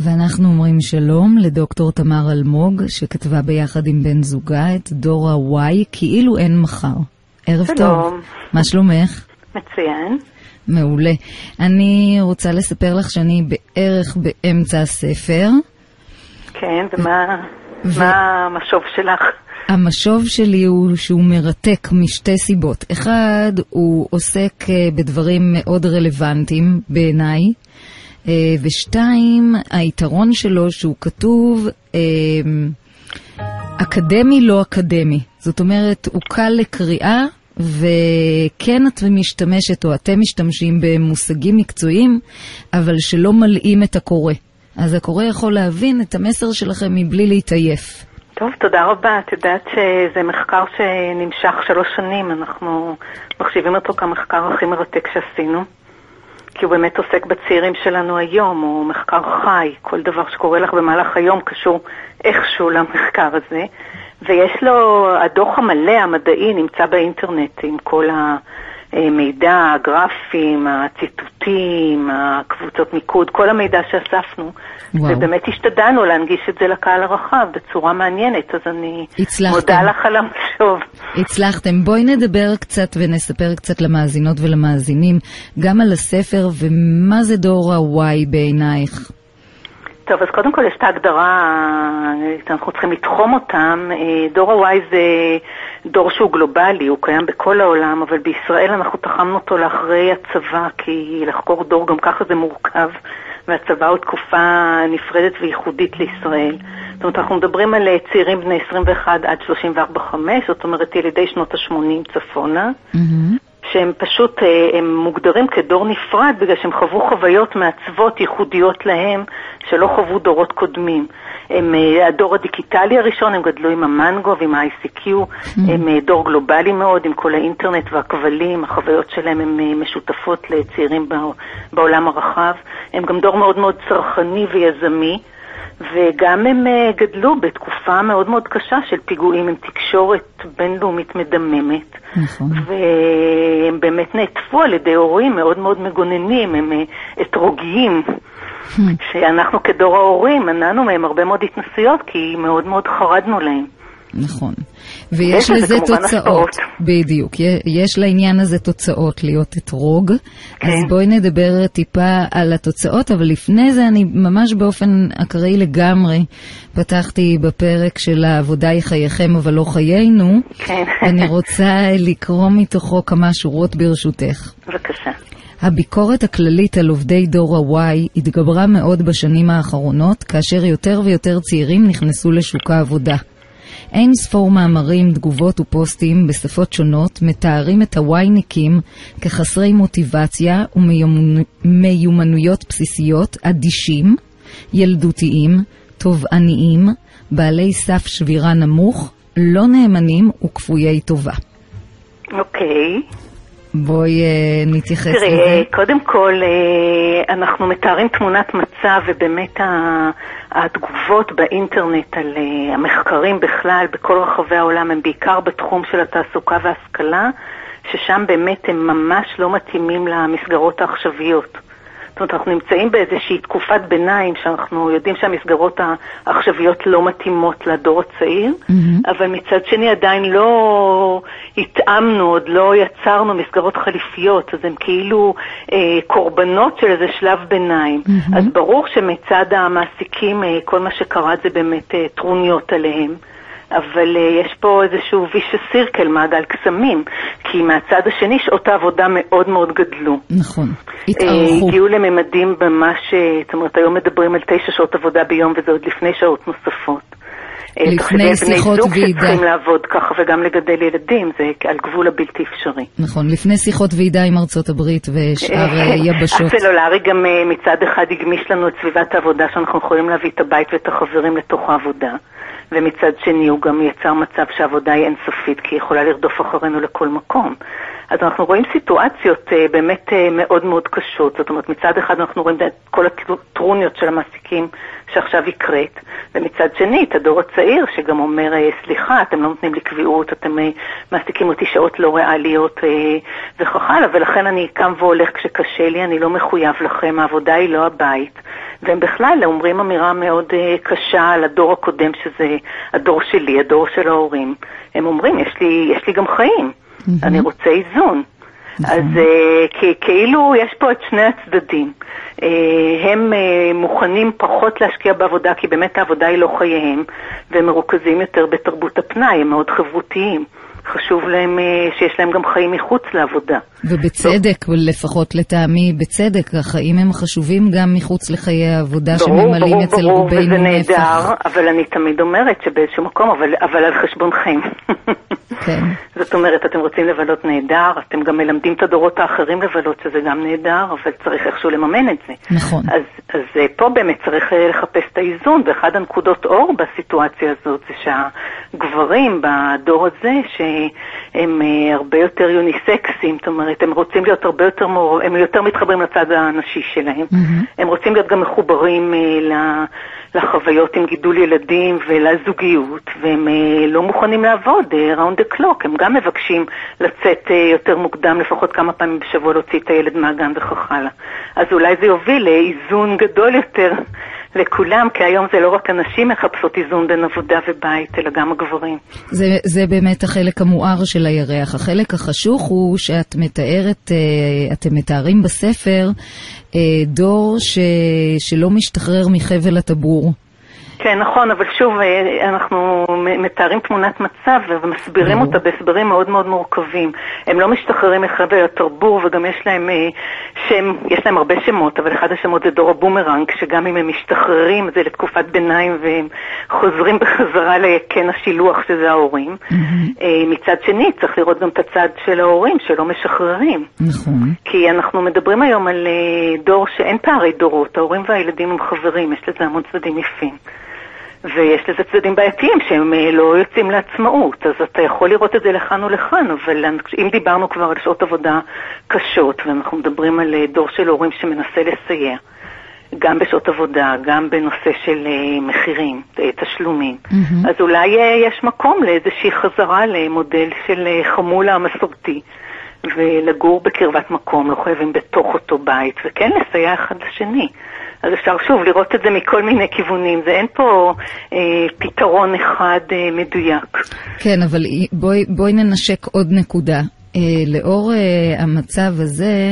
ואנחנו אומרים שלום לדוקטור תמר אלמוג, שכתבה ביחד עם בן זוגה את דור ה-Y, כאילו אין מחר. ערב שלום. טוב. מה שלומך? מצוין. מעולה. אני רוצה לספר לך שאני בערך באמצע הספר. כן, ומה המשוב שלך? המשוב שלי הוא שהוא מרתק משתי סיבות. אחד, הוא עוסק בדברים מאוד רלוונטיים בעיניי, ושתיים, היתרון שלו שהוא כתוב אקדמי לא אקדמי. זאת אומרת, הוא קל לקריאה, וכן את משתמשת או אתם משתמשים במושגים מקצועיים, אבל שלא מלאים את הקורא. אז הקורא יכול להבין את המסר שלכם מבלי להתעייף. טוב, תודה רבה. את יודעת שזה מחקר שנמשך 3 שנים. אנחנו מחשיבים אותו כמחקר הכי מרתק שעשינו, כי הוא באמת עוסק בצעירים שלנו היום. הוא מחקר חי. כל דבר שקורה לך במהלך היום קשור איכשהו למחקר הזה. ויש לו, הדוח המלא המדעי נמצא באינטרנט עם כל המידע, הגרפים, הציטוטים, הקבוצות מיקוד, כל המידע שאספנו. ובאמת השתדלנו להנגיש את זה לקהל הרחב בצורה מעניינת, אז אני מודה לך על המשוב. הצלחתם. בואי נדבר קצת ונספר קצת למאזינות ולמאזינים, גם על הספר ומה זה דור ה-Y בעינייך. טוב, אז קודם כל יש את ההגדרה, אנחנו צריכים לתחום אותם. דור ה-Y זה דור שהוא גלובלי, הוא קיים בכל העולם, אבל בישראל אנחנו תחמנו אותו לאחרי הצבא, כי לחקור דור גם ככה זה מורכב, והצבא הוא תקופה נפרדת וייחודית לישראל. זאת אומרת, אנחנו מדברים על צעירים בני 21 עד 34-5, זאת אומרת, ילידי שנות ה-80 צפונה, שהם פשוט, הם מוגדרים כדור נפרד, בגלל שהם חוו חוויות מעצבות ייחודיות להם, שלא חוו דורות קודמים. הם הדור הדיגיטלי הראשון, הם גדלו עם המנגו ועם ה-ICQ, הם דור גלובלי מאוד, עם כל האינטרנט והכבלים, החוויות שלהם הם משותפות לצעירים בעולם הרחב. הם גם דור מאוד מאוד צרכני ויזמי, וגם הם גדלו בתקופה מאוד מאוד קשה של פיגועים עם תקשורת בינלאומית מדממת. נכון. והם באמת נעטפו על ידי הורים מאוד מאוד מגוננים, הם אתרוגיים, שאנחנו כדור ההורים מנענו מהם הרבה מאוד התנסויות, כי מאוד מאוד חרדנו להם. נכון. ויש לזה תוצאות. בדיוק. יש לעניין הזה תוצאות להיות אתרוג. אז בואי נדבר טיפה על התוצאות, אבל לפני זה אני ממש באופן אקראי לגמרי פתחתי בפרק של העבודה היא חייכם אבל לא חיינו. אני רוצה לקרוא מתוכו כמה שורות ברשותך. בבקשה. הביקורת הכללית על עובדי דור ה-Y התגברה מאוד בשנים האחרונות, כאשר יותר ויותר צעירים נכנסו לשוק העבודה. אין ספור מאמרים, תגובות ופוסטים בשפות שונות מתארים את הווייניקים כחסרי מוטיבציה ומיומנויות בסיסיות, אדישים, ילדותיים, תובעניים, בעלי סף שבירה נמוך, לא נאמנים וכפויי טובה. אוקיי. בואי נתייחס לזה. תראי, קודם כל אנחנו מתארים תמונת מצב, ובאמת התגובות באינטרנט על המחקרים בכלל בכל רחבי העולם הם בעיקר בתחום של התעסוקה וההשכלה, ששם באמת הם ממש לא מתאימים למסגרות העכשוויות. זאת אומרת, אנחנו נמצאים באיזושהי תקופת ביניים שאנחנו יודעים שהמסגרות העכשוויות לא מתאימות לדור הצעיר, אבל מצד שני עדיין לא התאמנו, עוד לא יצרנו מסגרות חליפיות, אז הם כאילו קורבנות של איזה שלב ביניים. אז ברור שמצד המעסיקים כל מה שקרה זה באמת טרוניות עליהם. אבל יש פה איזשהו ויש סירקל, מעגל קסמים, כי מהצד השני שעות העבודה מאוד מאוד גדלו. נכון, התארכו. הגיעו לממדים ממש, זאת אומרת, היום מדברים על 9 שעות עבודה ביום, וזה עוד לפני שעות נוספות. לפני שיחות ועידה. שצריכים לעבוד ככה וגם לגדל ילדים, זה על גבול הבלתי אפשרי. נכון, לפני שיחות ועידה עם ארצות הברית ושאר יבשות. הסלולרי גם מצד אחד הגמיש לנו את סביבת העבודה, שאנחנו יכולים להביא את הבית ואת החברים לתוך העבודה. ומצד שני הוא גם יצר מצב שהעבודה היא אינסופית, כי היא יכולה לרדוף אחרינו לכל מקום. אז אנחנו רואים סיטואציות באמת מאוד מאוד קשות. זאת אומרת, מצד אחד אנחנו רואים את כל הטרוניות של המעסיקים שעכשיו יקראת, ומצד שני את הדור הצעיר שגם אומר, סליחה, אתם לא נותנים לי קביעות, אתם מעסיקים אותי שעות לא ריאליות וכך הלאה, ולכן אני קם והולך כשקשה לי, אני לא מחויב לכם, העבודה היא לא הבית. והם בכלל אומרים אמירה מאוד קשה על הדור הקודם, שזה הדור שלי, הדור של ההורים. הם אומרים, יש לי גם חיים, אני רוצה איזון. אז כאילו יש פה את שני הצדדים. הם מוכנים פחות להשקיע בעבודה, כי באמת העבודה היא לא חייהם, והם מרוכזים יותר בתרבות הפנאי, הם מאוד חברותיים. חשוב להם שיש להם גם חיים מחוץ לעבודה. ובצדק, לפחות לטעמי בצדק, החיים הם חשובים גם מחוץ לחיי העבודה שממלאים אצל רובנו נפח. וזה נהדר, אבל אני תמיד אומרת שבאיזשהו מקום, אבל על חשבונכם. כן. זאת אומרת, אתם רוצים לבלות נהדר, אתם גם מלמדים את הדורות האחרים לבלות, שזה גם נהדר, אבל צריך איכשהו לממן את זה. נכון. אז פה באמת צריך לחפש את האיזון, ואחד הנקודות אור בסיטואציה הזאת, זה שהגברים בדור הזה, שהם הרבה יותר יוניסקסים, זאת אומרת, הם רוצים להיות הרבה יותר הם יותר מתחברים לצד הנשי שלהם. הם רוצים להיות גם מחוברים לחוויות עם גידול ילדים ולזוגיות, והם לא מוכנים לעבוד round the clock, הם גם מבקשים לצאת יותר מוקדם, לפחות כמה פעמים בשבוע להוציא את הילד מהגן וכך הלאה. אז אולי זה יוביל לאיזון גדול יותר לכולם, כי היום זה לא רק אנשים מחפשות איזון בין עבודה ובית, אלא גם הגברים. זה באמת החלק המואר של הירח. החלק החשוך הוא שאת מתארת, אתם מתארים בספר, דור שלא משתחרר מחבל הטבור. כן, נכון, אבל שוב, אנחנו מתארים תמונת מצב ומסבירים אותה בהסברים מאוד מאוד מורכבים. הם לא משתחררים מחבל הטבור, וגם יש להם שם, יש להם הרבה שמות, אבל אחד השמות זה דור הבומרנג, שגם אם הם משתחררים, זה לתקופת ביניים, והם חוזרים בחזרה לקן השילוח, שזה ההורים. מצד שני, צריך לראות גם את הצד של ההורים, שלא משחררים. נכון. כי אנחנו מדברים היום על דור שאין פערי דורות, ההורים והילדים הם חברים, יש לזה המון צדדים יפים. ויש לזה צדדים בעייתיים שהם לא יוצאים לעצמאות, אז אתה יכול לראות את זה לכאן ולכאן, אבל אם דיברנו כבר על שעות עבודה קשות, ואנחנו מדברים על דור של הורים שמנסה לסייע, גם בשעות עבודה, גם בנושא של מחירים, תשלומים, אז אולי יש מקום לאיזושהי חזרה למודל של חמולה המסורתי, ולגור בקרבת מקום, לא חייבים בתוך אותו בית, וכן לסייע אחד לשני. אז אפשר שוב לראות את זה מכל מיני כיוונים, זה אין פה פתרון אחד מדויק. כן, אבל בואי ננשק עוד נקודה. לאור המצב הזה,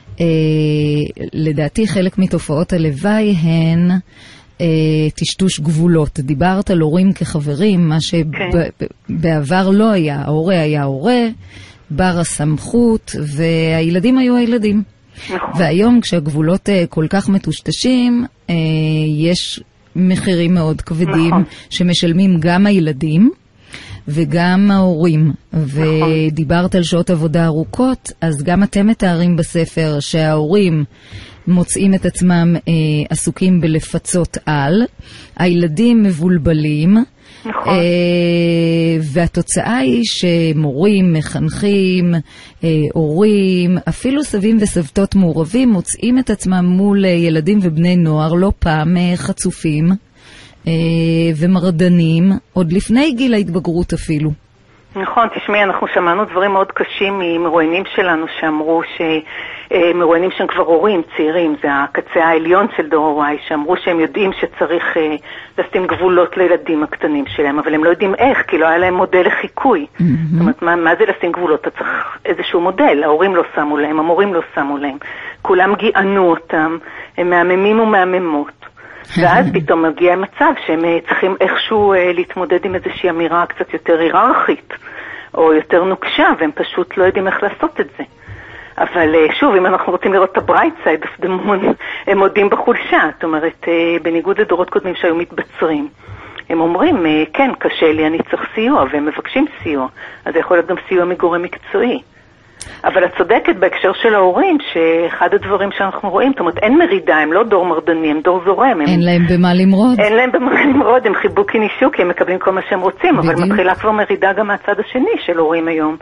לדעתי חלק מתופעות הלוואי הן תשטוש גבולות. דיברת על הורים כחברים, מה שבעבר לא היה. ההורה היה הורה, בר הסמכות, והילדים היו הילדים. נכון. והיום כשהגבולות כל כך מטושטשים, יש מחירים מאוד כבדים, נכון, שמשלמים גם הילדים וגם ההורים. נכון. ודיברת על שעות עבודה ארוכות, אז גם אתם מתארים בספר שההורים מוצאים את עצמם עסוקים בלפצות על, הילדים מבולבלים, נכון. והתוצאה היא שמורים, מחנכים, הורים, אפילו סבים וסבתות מעורבים מוצאים את עצמם מול ילדים ובני נוער לא פעם חצופים ומרדנים, עוד לפני גיל ההתבגרות אפילו. נכון, תשמעי, אנחנו שמענו דברים מאוד קשים ממרואיינים שלנו שאמרו מרואיינים שהם כבר הורים צעירים, זה הקצה העליון של דור Y, שאמרו שהם יודעים שצריך לשים גבולות לילדים הקטנים שלהם, אבל הם לא יודעים איך, כי לא היה להם מודל לחיקוי. זאת אומרת, מה זה לשים גבולות? אתה צריך איזשהו מודל, ההורים לא שמו להם, המורים לא שמו להם, כולם גיענו אותם, הם מהממים ומהממות. ואז פתאום מגיע מצב שהם צריכים איכשהו להתמודד עם איזושהי אמירה קצת יותר היררכית, או יותר נוקשה, והם פשוט לא יודעים איך לעשות את זה. אבל שוב, אם אנחנו רוצים לראות את הברייט סייד, הם מודים בחולשה, זאת אומרת, בניגוד לדורות קודמים שהיו מתבצרים. הם אומרים, כן, קשה לי, אני צריך סיוע, והם מבקשים סיוע. אז זה יכול להיות גם סיוע מגורם מקצועי. אבל את צודקת בהקשר של ההורים, שאחד הדברים שאנחנו רואים, זאת אומרת, אין מרידה, הם לא דור מרדני, הם דור זורם. אין להם במה למרוד. אין להם במה למרוד, הם חיבוק כנישוק, הם מקבלים כל מה שהם רוצים, אבל מתחילה כבר מרידה גם מהצד השני של הורים היום,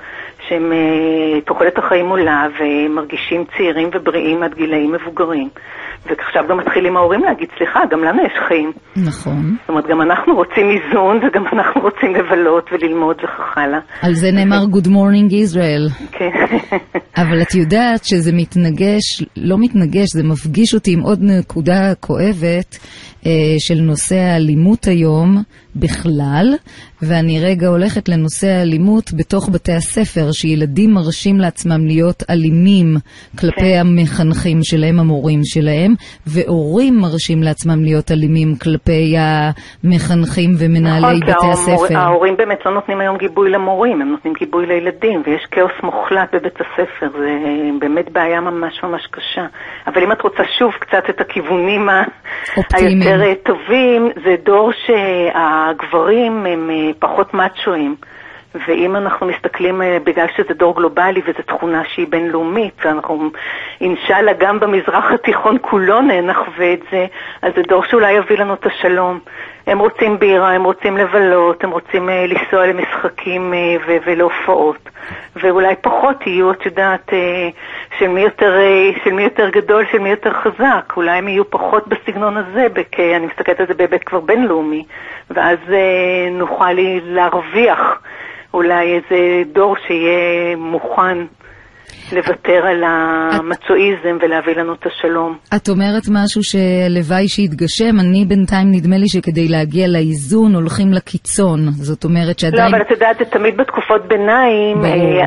שהם תוחלת החיים עולה ומרגישים צעירים ובריאים עד גילאים מבוגרים. ועכשיו גם מתחילים ההורים להגיד, סליחה, גם לנו יש חיים. נכון. זאת אומרת, גם אנחנו רוצים איזון, וגם אנחנו רוצים לבלות וללמוד וכך הלאה. על זה נאמר Good Morning Israel. כן. אבל את יודעת שזה מתנגש, לא מתנגש, זה מפגיש אותי עם עוד נקודה כואבת של נושא האלימות היום בכלל, ואני רגע הולכת לנושא האלימות בתוך בתי הספר, שילדים מרשים לעצמם להיות אלימים כלפי המחנכים שלהם, המורים שלהם, והורים מרשים לעצמם להיות אלימים כלפי המחנכים ומנהלי בתי הספר. נכון, ההורים באמת לא נותנים היום גיבוי למורים, הם נותנים גיבוי לילדים, ויש כאוס מוחלט בבית הספר, זה באמת בעיה ממש ממש קשה. אבל אם את רוצה שוב קצת את הכיוונים היותר טובים, זה דור שהגברים הם פחות מאצ'ואים, ואם אנחנו מסתכלים, בגלל שזה דור גלובלי וזו תכונה שהיא בינלאומית, ואנחנו אינשאללה גם במזרח התיכון כולו נחווה את זה, אז זה דור שאולי יביא לנו את השלום. הם רוצים בירה, הם רוצים לבלות, הם רוצים לנסוע למשחקים ולהופעות, ואולי פחות יהיו, את יודעת, של מי יותר גדול, של מי יותר חזק. אולי הם יהיו פחות בסגנון הזה, אני מסתכלת על זה בהיבט כבר בינלאומי, ואז נוכל להרוויח אולי איזה דור שיהיה מוכן לוותר על המצואיזם ולהביא לנו את השלום. את אומרת משהו שלוואי שיתגשם, אני בינתיים נדמה לי שכדי להגיע לאיזון הולכים לקיצון, זאת אומרת שעדיין... לא, אבל את יודעת, זה תמיד בתקופות ביניים,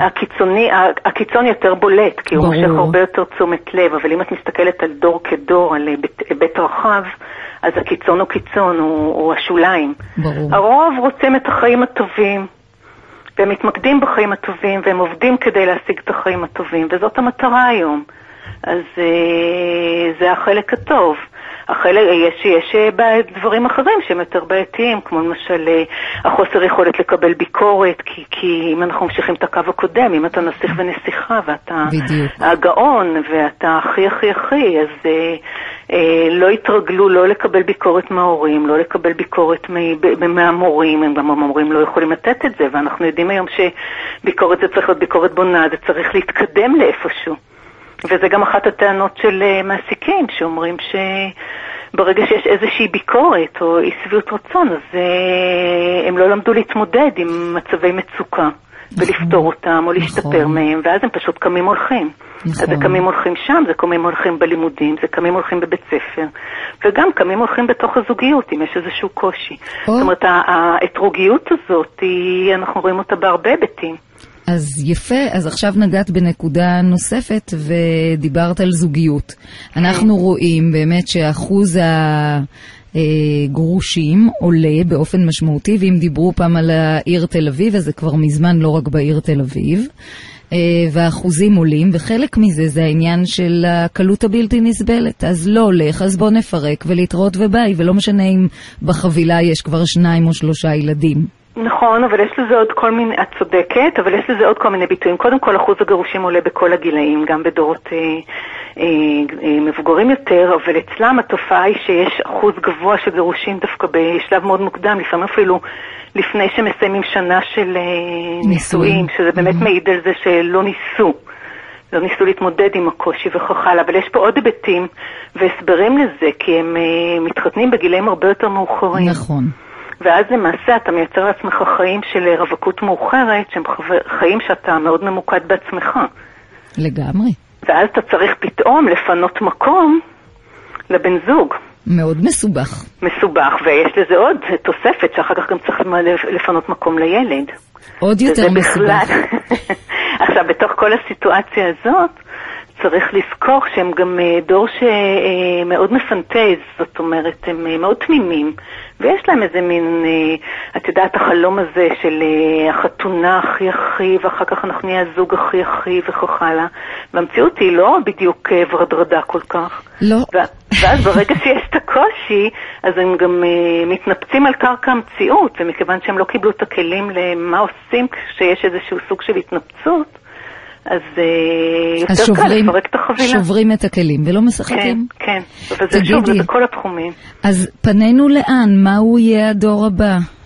הקיצון יותר בולט, כי הוא מושך הרבה יותר תשומת לב, אבל אם את מסתכלת על דור כדור, על בית רחב, אז הקיצון הוא קיצון, הוא השוליים. ברור. הרוב רוצים את החיים הטובים, והם מתמקדים בחיים הטובים, והם עובדים כדי להשיג את החיים הטובים, וזאת המטרה היום. אז זה החלק הטוב. יש דברים אחרים שהם יותר בעייתיים, כמו למשל החוסר יכולת לקבל ביקורת, כי אם אנחנו ממשיכים את הקו הקודם, אם אתה נסיך ונסיכה, ואתה הגאון, ואתה הכי, אז לא יתרגלו לא לקבל ביקורת מההורים, לא לקבל ביקורת מהמורים, הם גם המורים לא יכולים לתת את זה, ואנחנו יודעים היום שביקורת זה צריך להיות ביקורת בונה, זה צריך להתקדם לאיפשהו. וזה גם אחת הטענות של מעסיקים, שאומרים שברגע שיש איזושהי ביקורת או אי שביעות רצון, אז הם לא למדו להתמודד עם מצבי מצוקה, ולפתור אותם או להשתפר מהם, ואז הם פשוט קמים הולכים. אז זה קמים הולכים שם, זה קמים הולכים בלימודים, זה קמים הולכים בבית ספר, וגם קמים הולכים בתוך הזוגיות, אם יש איזשהו קושי. זאת אומרת, ההטרוגיות הזאת, אנחנו רואים אותה בהרבה היבטים. אז יפה, אז עכשיו נגעת בנקודה נוספת ודיברת על זוגיות. אנחנו רואים באמת שאחוז הגרושים עולה באופן משמעותי, ואם דיברו פעם על העיר תל אביב, אז זה כבר מזמן לא רק בעיר תל אביב, והאחוזים עולים, וחלק מזה זה העניין של הקלות הבלתי נסבלת. אז לא הולך, אז בוא נפרק ולהתראות וביי, ולא משנה אם בחבילה יש כבר 2 או 3 ילדים. נכון, אבל יש לזה עוד כל מיני, את צודקת, אבל יש לזה עוד כל מיני ביטויים. קודם כל, אחוז הגירושים עולה בכל הגילאים, גם בדורות מבוגרים יותר, אבל אצלם התופעה היא שיש אחוז גבוה של גירושים דווקא בשלב מאוד מוקדם, לפעמים אפילו לפני שמסיימים שנה של נישואים, שזה באמת מעיד על זה שלא ניסו להתמודד עם הקושי וכך הלאה, אבל יש פה עוד היבטים והסברים לזה, כי הם מתחתנים בגילאים הרבה יותר מאוחרים. נכון. ואז למעשה אתה מייצר לעצמך חיים של רווקות מאוחרת, שהם חיים שאתה מאוד ממוקד בעצמך. לגמרי. ואז אתה צריך פתאום לפנות מקום לבן זוג. מאוד מסובך. מסובך, ויש לזה עוד תוספת שאחר כך גם צריך לפנות מקום לילד. עוד יותר מסובך. עכשיו, בתוך כל הסיטואציה הזאת, צריך לזכור שהם גם דור שמאוד מפנטז, זאת אומרת, הם מאוד תמימים, ויש להם איזה מין, את יודעת, החלום הזה של החתונה הכי, ואחר כך אנחנו נהיה הזוג הכי וכך הלאה, והמציאות היא לא בדיוק ורדרדה כל כך. לא. ואז ברגע שיש את הקושי, אז הם גם מתנפצים על קרקע המציאות, ומכיוון שהם לא קיבלו את הכלים למה עושים כשיש איזשהו סוג של התנפצות, אז יותר קל לפרק את החבילה. שוברים את הכלים ולא משחקים. כן, וזה שוב, זה בכל התחומים. אז פנינו לאן? מהו יהיה הדור הבא?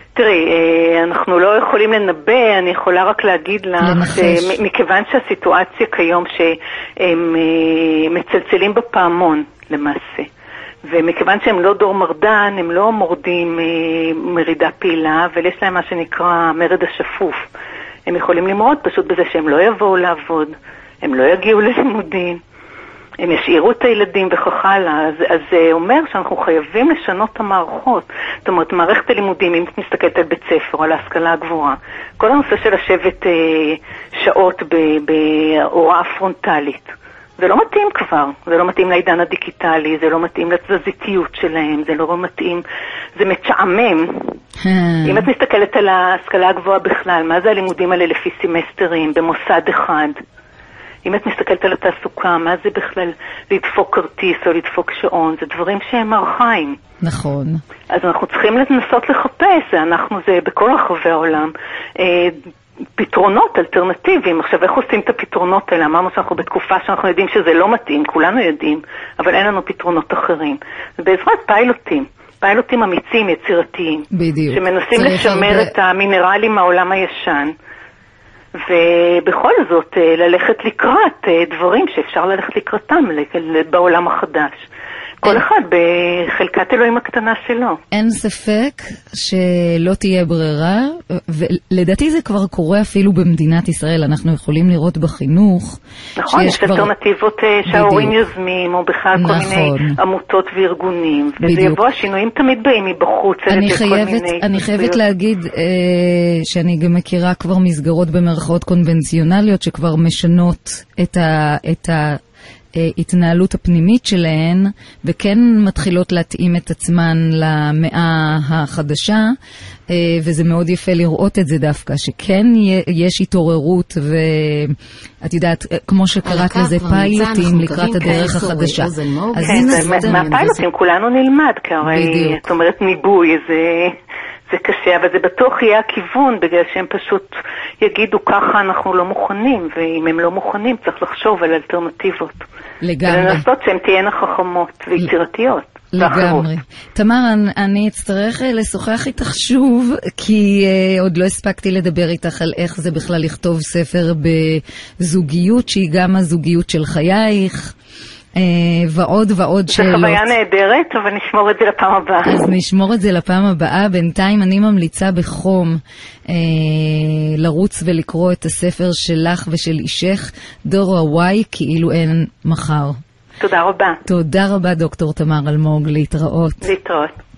תראי, אנחנו לא יכולים לנבא, אני יכולה רק להגיד לך, מכיוון שהסיטואציה כיום שהם מצלצלים בפעמון למעשה, ומכיוון שהם לא דור מרדן, הם לא מורדים מרידה פעילה, אבל יש להם מה שנקרא מרד השפוף. הם יכולים למרוד פשוט בזה שהם לא יבואו לעבוד, הם לא יגיעו ללימודים, הם ישאירו את הילדים וכך הלאה. אז זה אומר שאנחנו חייבים לשנות את המערכות. זאת אומרת, מערכת הלימודים, אם את מסתכלת על בית ספר או על ההשכלה הגבוהה, כל הנושא של לשבת שעות בהוראה פרונטלית, זה לא מתאים כבר, זה לא מתאים לעידן הדיגיטלי, זה לא מתאים לתזזיתיות שלהם, זה לא מתאים, זה מצ'עמם. אם את מסתכלת על ההשכלה הגבוהה בכלל, מה זה הלימודים האלה לפי סמסטרים במוסד אחד? אם את מסתכלת על התעסוקה, מה זה בכלל לדפוק כרטיס או לדפוק שעון? זה דברים שהם ארכאיים. נכון. אז אנחנו צריכים לנסות לחפש, זה בכל רחבי העולם, פתרונות אלטרנטיביים. עכשיו, איך עושים את הפתרונות האלה? אמרנו שאנחנו בתקופה שאנחנו יודעים שזה לא מתאים, כולנו יודעים, אבל אין לנו פתרונות אחרים. בעזרת פיילוטים אמיצים, יצירתיים. בדיוק. שמנסים לשמר את המינרלים מהעולם הישן. ובכל זאת ללכת לקראת דברים שאפשר ללכת לקראתם בעולם החדש. כל אחד בחלקת אלוהים הקטנה שלו. אין ספק שלא תהיה ברירה, ולדעתי זה כבר קורה אפילו במדינת ישראל. אנחנו יכולים לראות בחינוך. נכון, יש אלטרנטיבות שההורים יוזמים, או בכלל כל מיני עמותות וארגונים. וזה יבוא, השינויים תמיד באים מבחוץ. אני חייבת להגיד שאני גם מכירה כבר מסגרות במרכאות קונבנציונליות, שכבר משנות את ההתנהלות הפנימית שלהן, וכן מתחילות להתאים את עצמן למאה החדשה, וזה מאוד יפה לראות את זה דווקא, שכן יש התעוררות, ואת יודעת, כמו שקראת לזה פיילוטים לקראת הדרך החדשה. כן, מהפיילוטים כולנו נלמד, כי הרי, זאת אומרת, ניבוי, זה קשה, אבל זה בטוח יהיה הכיוון, בגלל שהם פשוט יגידו ככה אנחנו לא מוכנים, ואם הם לא מוכנים צריך לחשוב על אלטרנטיבות. לגמרי. ולנסות שהן תהיינה חכמות ויצירתיות. לגמרי. תמר, אני אצטרך לשוחח איתך שוב, כי עוד לא הספקתי לדבר איתך על איך זה בכלל לכתוב ספר בזוגיות, שהיא גם הזוגיות של חייך. ועוד ועוד שאלות. זה חוויה נהדרת, אבל נשמור את זה לפעם הבאה. אז נשמור את זה לפעם הבאה. בינתיים אני ממליצה בחום לרוץ ולקרוא את הספר שלך ושל אישך, דור הוואי, כאילו אין מחר. תודה רבה. תודה רבה דוקטור תמר אלמוג, להתראות. להתראות.